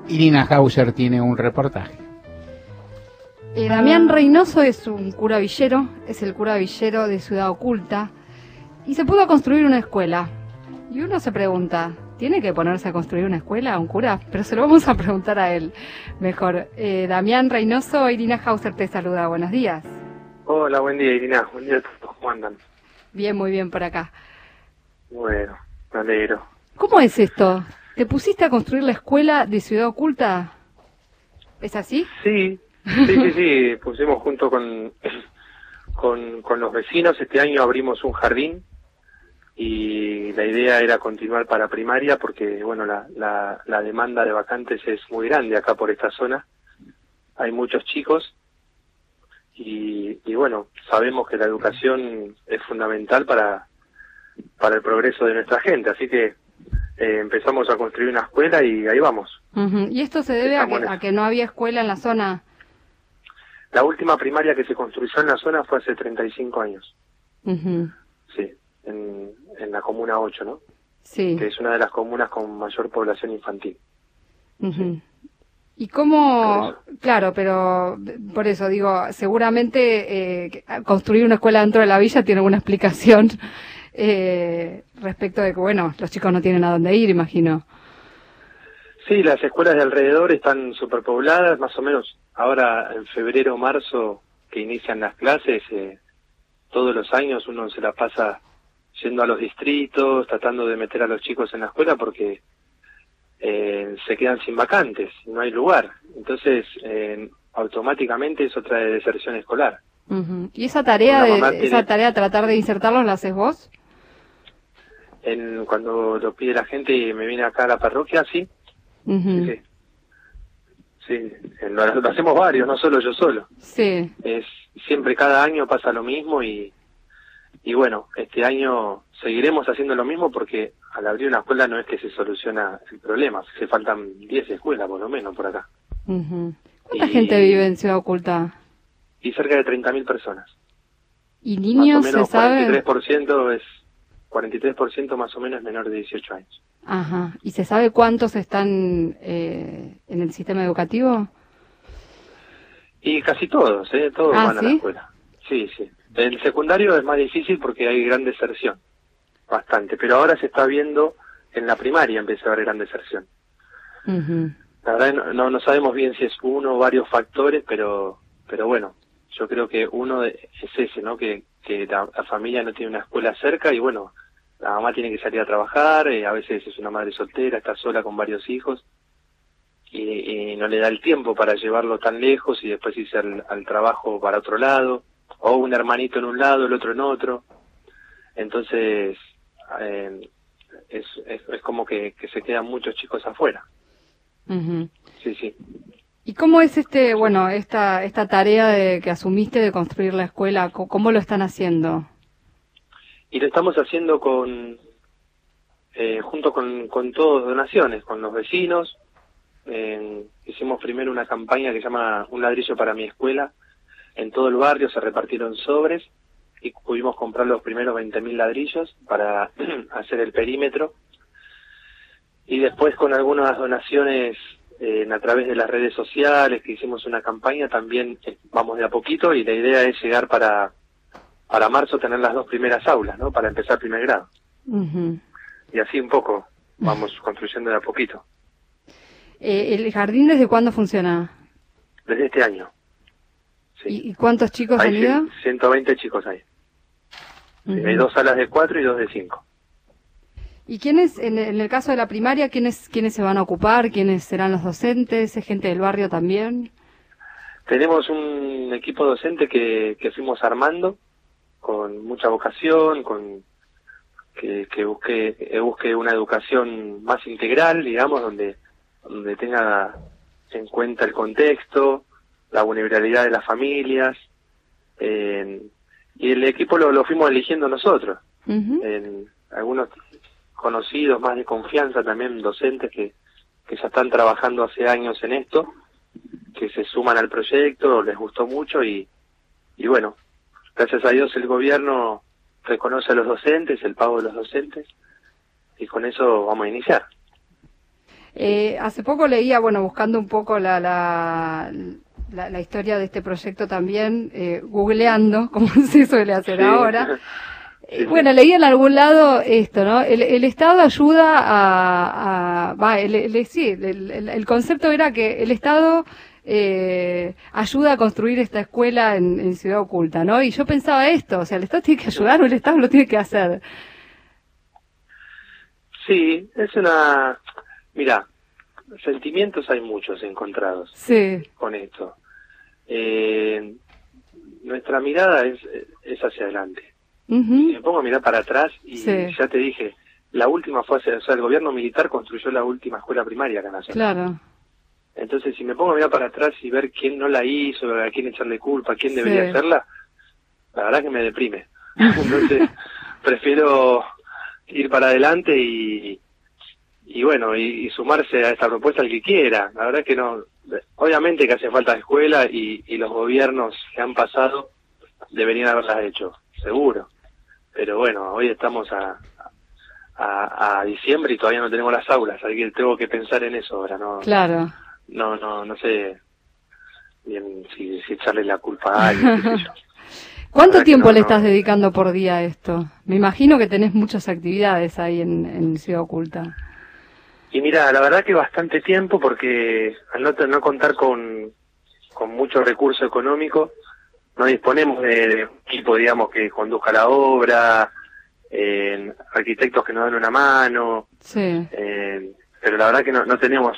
Irina Hauser tiene un reportaje. Damián Reynoso es un cura villero, es el cura villero de Ciudad Oculta, y se pudo construir una escuela. Y uno se pregunta, ¿tiene que ponerse a construir una escuela un cura? Pero se lo vamos a preguntar a él mejor. Damián Reynoso, Irina Hauser te saluda, buenos días. Hola, buen día Irina, buen día a todos, ¿cómo andan? Bien, muy bien por acá. Bueno, me alegro. ¿Cómo es esto? ¿Te pusiste a construir la escuela de Ciudad Oculta? ¿Es así? Sí, pusimos junto con los vecinos, este año abrimos un jardín y la idea era continuar para primaria porque, bueno, la demanda de vacantes es muy grande acá por esta zona, hay muchos chicos y bueno, sabemos que la educación es fundamental para el progreso de nuestra gente, así que empezamos a construir una escuela y ahí vamos. ¿Y esto se debe a que no había escuela en la zona? La última primaria que se construyó en la zona fue hace 35 años. Sí, en la Comuna 8, ¿no? Sí. Que es una de las comunas con mayor población infantil. Sí. ¿Y cómo? Claro, pero por eso digo, seguramente construir una escuela dentro de la villa tiene alguna explicación respecto de que, bueno, los chicos no tienen a dónde ir, imagino. Sí, las escuelas de alrededor están superpobladas, más o menos ahora en febrero o marzo que inician las clases, todos los años uno se la pasa yendo a los distritos, tratando de meter a los chicos en la escuela porque se quedan sin vacantes, no hay lugar. Entonces, automáticamente eso trae deserción escolar. ¿Y esa tarea de tratar de insertarlos la haces vos? Cuando lo pide la gente y me viene acá a la parroquia, sí. Sí, lo hacemos varios, no solo yo solo. Sí. Siempre cada año pasa lo mismo y bueno, este año seguiremos haciendo lo mismo porque al abrir una escuela no es que se soluciona el problema, se faltan 10 escuelas por lo menos por acá. ¿Cuánta gente vive en Ciudad Oculta? Y cerca de 30.000 personas. ¿Y niños, más o menos, se sabe? 43% más o menos es menor de 18 años. Ajá. ¿Y se sabe cuántos están en el sistema educativo? Y casi todos, todos van a ¿sí? la escuela. Sí. El secundario es más difícil porque hay gran deserción, bastante. Pero ahora se está viendo, en la primaria empieza a haber gran deserción. La verdad no sabemos bien si es uno o varios factores, pero bueno, yo creo que uno es ese, ¿no? Que la familia no tiene una escuela cerca y bueno, la mamá tiene que salir a trabajar, a veces es una madre soltera, está sola con varios hijos y no le da el tiempo para llevarlo tan lejos y después irse al trabajo para otro lado, o un hermanito en un lado, el otro en otro. Entonces es como que se quedan muchos chicos afuera. Sí. ¿Y cómo es esta tarea que asumiste de construir la escuela? ¿Cómo lo están haciendo? Y lo estamos haciendo junto con todos donaciones, con los vecinos. Hicimos primero una campaña que se llama Un ladrillo para mi escuela. En todo el barrio se repartieron sobres y pudimos comprar los primeros 20.000 ladrillos para hacer el perímetro. Y después con algunas donaciones a través de las redes sociales, que hicimos una campaña, también vamos de a poquito y la idea es llegar para marzo tener las 2 primeras aulas, ¿no? Para empezar primer grado. Y así un poco vamos construyendo de a poquito. ¿El jardín desde cuándo funciona? Desde este año. Sí. ¿Y cuántos chicos han ido? 120 chicos hay. Sí, hay 2 salas de 4 y 2 de 5. ¿Y quiénes, en el caso de la primaria, quiénes se van a ocupar? ¿Quiénes serán los docentes? ¿Es gente del barrio también? Tenemos un equipo docente que fuimos armando con mucha vocación, que busque una educación más integral, digamos, donde tenga en cuenta el contexto, la vulnerabilidad de las familias, y el equipo lo fuimos eligiendo nosotros. Algunos conocidos más de confianza también, docentes que ya están trabajando hace años en esto, que se suman al proyecto, les gustó mucho y bueno, gracias a Dios el gobierno reconoce a los docentes, el pago de los docentes, y con eso vamos a iniciar. Hace poco leía, bueno, buscando un poco la historia de este proyecto también, googleando, como se suele hacer ahora. Bueno, leí en algún lado esto, ¿no? El Estado ayuda el concepto era que el Estado ayuda a construir esta escuela en Ciudad Oculta, ¿no? Y yo pensaba esto, o sea, ¿el Estado tiene que ayudar o el Estado lo tiene que hacer? Sí, mira, sentimientos hay muchos encontrados con esto. Nuestra mirada es hacia adelante. Si me pongo a mirar para atrás, y ya te dije, la última fue el gobierno militar construyó la última escuela primaria acá en la zona. Claro. Entonces, si me pongo a mirar para atrás y ver quién no la hizo, a quién echarle culpa, quién debería hacerla, la verdad que me deprime. Entonces, prefiero ir para adelante y bueno, y sumarse a esta propuesta el que quiera. La verdad que no, obviamente que hace falta escuela y los gobiernos que han pasado deberían haberlas hecho, seguro. Pero bueno, hoy estamos a diciembre y todavía no tenemos las aulas, así que tengo que pensar en eso ahora, ¿no? Claro. No sé bien si echarle la culpa a alguien, qué sé yo. ¿Cuánto tiempo le estás dedicando por día a esto? Me imagino que tenés muchas actividades ahí en Ciudad Oculta. Y mira, la verdad que bastante tiempo, porque al no contar con mucho recurso económico, no disponemos de equipo, digamos, que conduzca la obra, arquitectos que nos dan una mano, pero la verdad que no tenemos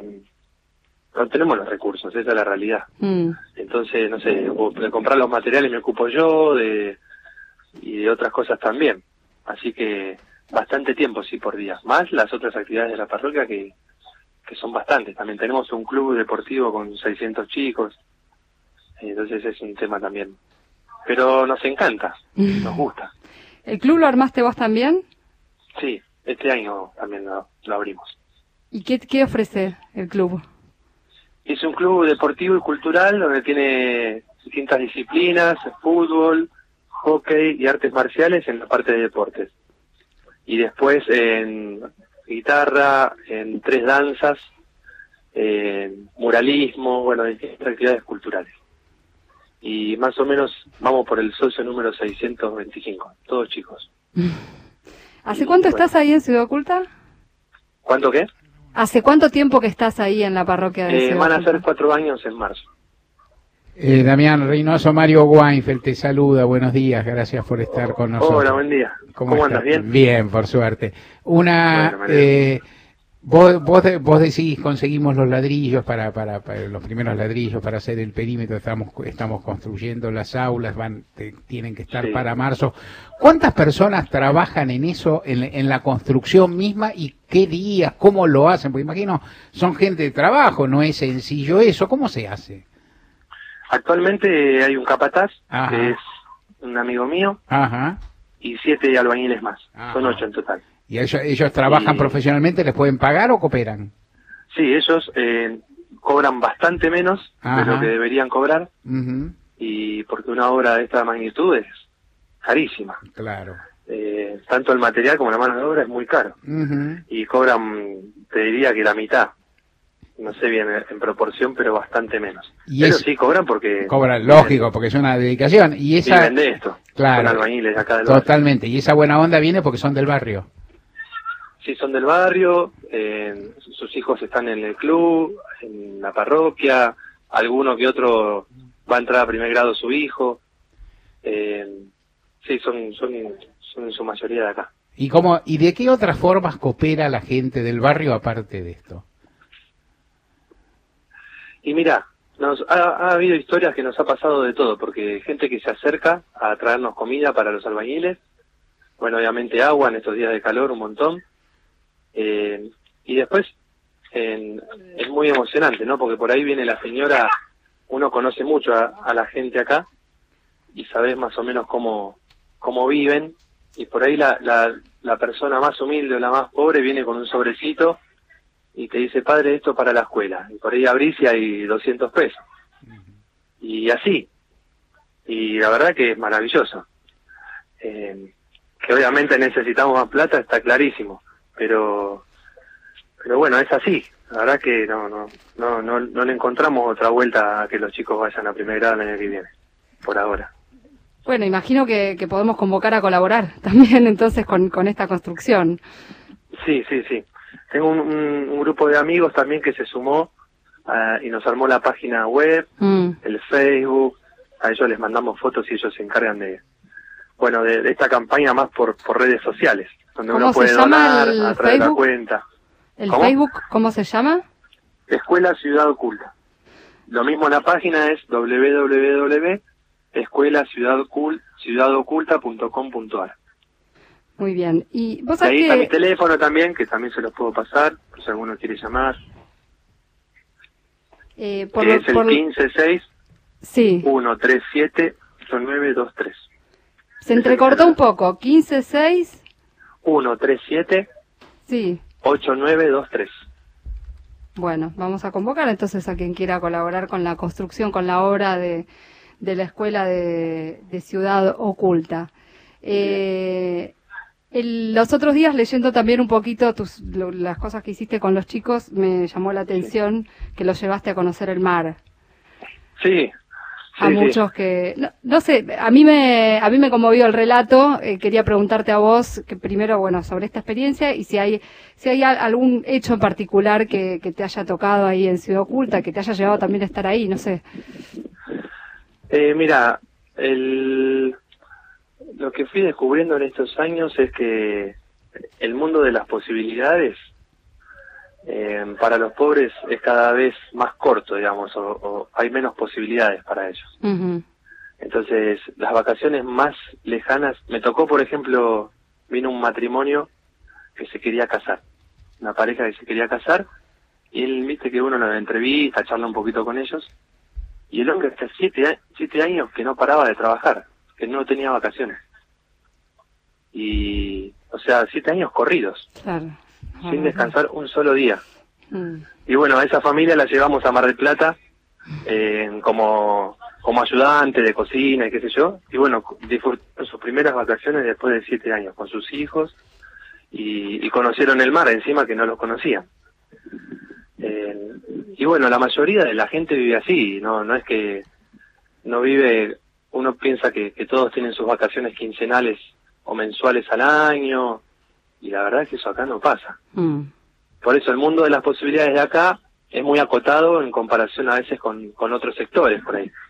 los recursos, esa es la realidad. Entonces, no sé, de comprar los materiales me ocupo yo, y de otras cosas también. Así que bastante tiempo, sí, por día. Más las otras actividades de la parroquia que son bastantes. También tenemos un club deportivo con 600 chicos. Entonces es un tema también. Pero nos encanta, nos gusta. ¿El club lo armaste vos también? Sí, este año también lo abrimos. ¿Y qué ofrece el club? Es un club deportivo y cultural donde tiene distintas disciplinas, fútbol, hockey y artes marciales en la parte de deportes. Y después en guitarra, en 3 danzas, muralismo, bueno, distintas actividades culturales. Y más o menos vamos por el socio número 625, todos chicos. ¿Hace cuánto estás ahí en Ciudad Oculta? ¿Cuánto qué? ¿Hace cuánto tiempo que estás ahí en la parroquia de Ciudad Van a Oculta? ser 4 años en marzo. Damián Reynoso, Mario Weinfeld te saluda, buenos días, gracias por estar con nosotros. Hola, buen día. ¿Cómo andas? ¿Bien? Bien, por suerte. Vos decís, conseguimos los ladrillos para los primeros ladrillos para hacer el perímetro, estamos construyendo las aulas, tienen que estar para marzo. ¿Cuántas personas trabajan en eso, en la construcción misma, y qué días, cómo lo hacen? Porque imagino, son gente de trabajo, no es sencillo eso, ¿cómo se hace? Actualmente hay un capataz, que es un amigo mío, y 7 albañiles más, son 8 en total. ¿Y ellos trabajan profesionalmente, les pueden pagar o cooperan? Sí, ellos cobran bastante menos de lo que deberían cobrar, y porque una obra de esta magnitud es carísima. Claro. Tanto el material como la mano de obra es muy caro. Y cobran, te diría que la mitad. No sé bien en proporción, pero bastante menos. Pero sí cobran porque... Cobran, lógico, porque es una dedicación. Y viven de esto. Claro. Son albañiles acá del totalmente. Barrio. Y esa buena onda viene porque son del barrio. Sí, son del barrio, sus hijos están en el club, en la parroquia, alguno que otro va a entrar a primer grado su hijo. Sí, son en su mayoría de acá. ¿Y de qué otras formas coopera la gente del barrio aparte de esto? Y mira, ha habido historias que nos ha pasado de todo, porque gente que se acerca a traernos comida para los albañiles, bueno, obviamente agua en estos días de calor, un montón, y después es muy emocionante, ¿no? Porque por ahí viene la señora, uno conoce mucho a la gente acá, y sabes más o menos cómo viven, y por ahí la persona más humilde o la más pobre viene con un sobrecito, y te dice, padre, esto para la escuela. Y por ahí abrís y hay 200 pesos. Y así. Y la verdad que es maravilloso. Que obviamente necesitamos más plata, está clarísimo. Pero pero bueno, es así. La verdad que no le encontramos otra vuelta a que los chicos vayan a primer grado el año que viene, por ahora. Bueno, imagino que podemos convocar a colaborar también entonces con esta construcción. Sí. Tengo un grupo de amigos también que se sumó y nos armó la página web, el Facebook. A ellos les mandamos fotos y ellos se encargan de esta campaña más por redes sociales, donde uno puede donar a través de la cuenta. ¿El Facebook cómo se llama? Escuela Ciudad Oculta. Lo mismo la página es www.escuelaciudadoculta.com.ar. Muy bien. Y vos ahí está mi teléfono también, que también se los puedo pasar, por si alguno quiere llamar. Es el 156 137 8923. Se entrecortó un poco. 156 137 sí. 8923. Bueno, vamos a convocar entonces a quien quiera colaborar con la construcción, con la obra de la escuela de Ciudad Oculta. Los otros días, leyendo también un poquito las cosas que hiciste con los chicos, me llamó la atención que los llevaste a conocer el mar. Sí. A muchos que no sé, a mí me conmovió el relato. Quería preguntarte a vos que primero, sobre esta experiencia y si hay algún hecho en particular que te haya tocado ahí en Ciudad Oculta, que te haya llevado también a estar ahí, no sé. Mira, lo que fui descubriendo en estos años es que el mundo de las posibilidades para los pobres es cada vez más corto, digamos, o hay menos posibilidades para ellos. Uh-huh. Entonces, las vacaciones más lejanas, me tocó, por ejemplo, vino un matrimonio que se quería casar, una pareja que se quería casar, y él, viste que uno en la entrevista, charla un poquito con ellos, y el hombre hasta 7 años que no paraba de trabajar, que no tenía vacaciones. Y, 7 años corridos. Claro. Sin descansar un solo día. Y bueno, a esa familia la llevamos a Mar del Plata como ayudante de cocina y qué sé yo. Y bueno, disfrutaron sus primeras vacaciones después de 7 años con sus hijos y conocieron el mar encima que no los conocían. Y bueno, la mayoría de la gente vive así, no es que no vive, uno piensa que todos tienen sus vacaciones quincenales o mensuales al año. Y la verdad es que eso acá no pasa. Por eso el mundo de las posibilidades de acá es muy acotado en comparación a veces con otros sectores por ahí.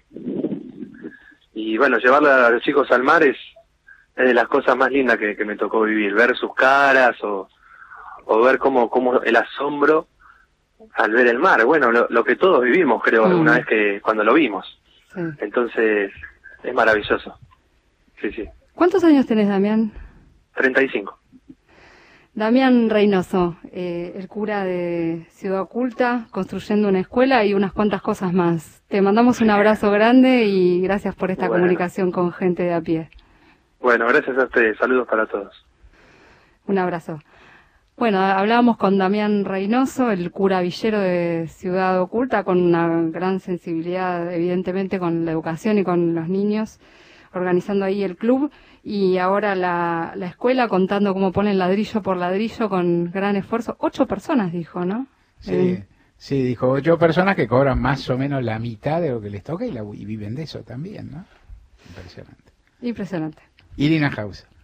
Y bueno, llevarle a los chicos al mar es de las cosas más lindas que me tocó vivir. Ver sus caras o ver cómo el asombro al ver el mar. Bueno, lo que todos vivimos, creo, alguna vez cuando lo vimos. Sí. Entonces, es maravilloso. Sí. ¿Cuántos años tenés, Damián? 35. Damián Reynoso, el cura de Ciudad Oculta, construyendo una escuela y unas cuantas cosas más. Te mandamos un abrazo grande y gracias por esta comunicación con gente de a pie. Bueno, gracias a ustedes. Saludos para todos. Un abrazo. Bueno, hablábamos con Damián Reynoso, el cura villero de Ciudad Oculta, con una gran sensibilidad, evidentemente, con la educación y con los niños, organizando ahí el club. Y ahora la escuela contando cómo ponen ladrillo por ladrillo con gran esfuerzo. 8 personas, dijo, ¿no? Sí, dijo 8 personas que cobran más o menos la mitad de lo que les toca y viven de eso también, ¿no? Impresionante. Impresionante. Irina Hauser.